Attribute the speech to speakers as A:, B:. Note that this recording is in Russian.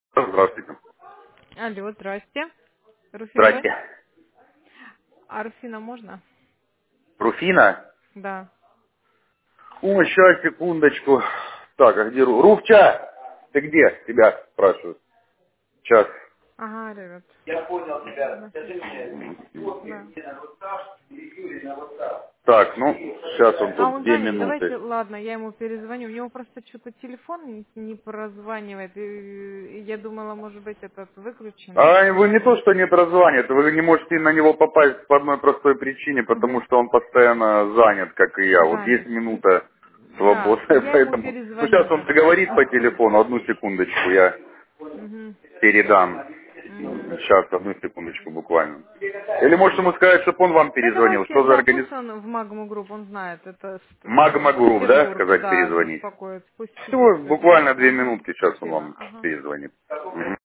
A: Здравствуйте.
B: Алло, здрасте. Руфина, да?
A: Здрасте.
B: А Руфина можно?
A: Руфина?
B: Да.
A: Ой, сейчас, секундочку. Так, а где Руфча? Ты где? Тебя спрашивают. Сейчас.
B: Ага, ребят.
A: Я понял тебя.
B: Да,
A: Скажи мне,
B: да.
A: Юрий на WhatsApp или Юрий на WhatsApp? Так, ну, сейчас он
B: А
A: тут
B: он
A: 2
B: занят. Давайте,
A: минуты.
B: ладно, я ему перезвоню. У него просто что-то телефон не прозванивает. И я думала, может быть, этот выключен.
A: А вы не то, что не прозвонит, вы не можете на него попасть по одной простой причине, потому
B: Угу.
A: что он постоянно занят, как и я. Вот есть
B: Занят.
A: минута
B: Да,
A: свободная,
B: я ему
A: поэтому... Ну,
B: перезвоню
A: сейчас он
B: тогда.
A: договорит по телефону, одну секундочку, я
B: Угу.
A: передам.
B: Угу.
A: Сейчас, одну секундочку буквально. Или может ему сказать, чтобы он вам
B: Да
A: перезвонил.
B: давайте,
A: Что за
B: да, пусть
A: организация?
B: он в Магму Групп, он знает, это
A: Магма Групп, да,
B: Петербург,
A: сказать
B: да,
A: перезвонить?
B: беспокоит, пусть
A: Всего
B: перезвонит.
A: буквально 2
B: Ага,
A: минутки, сейчас он
B: спасибо,
A: вам
B: ага.
A: перезвонит. Мгм.